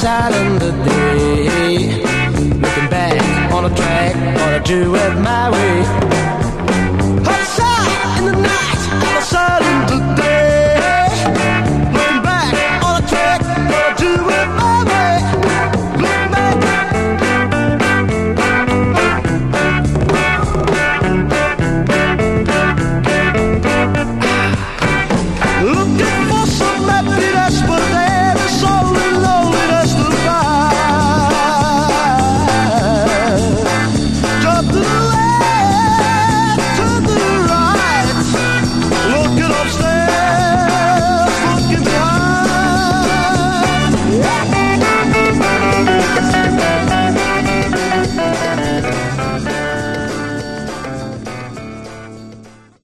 out in the day. Looking back on a track, gonna do it my way.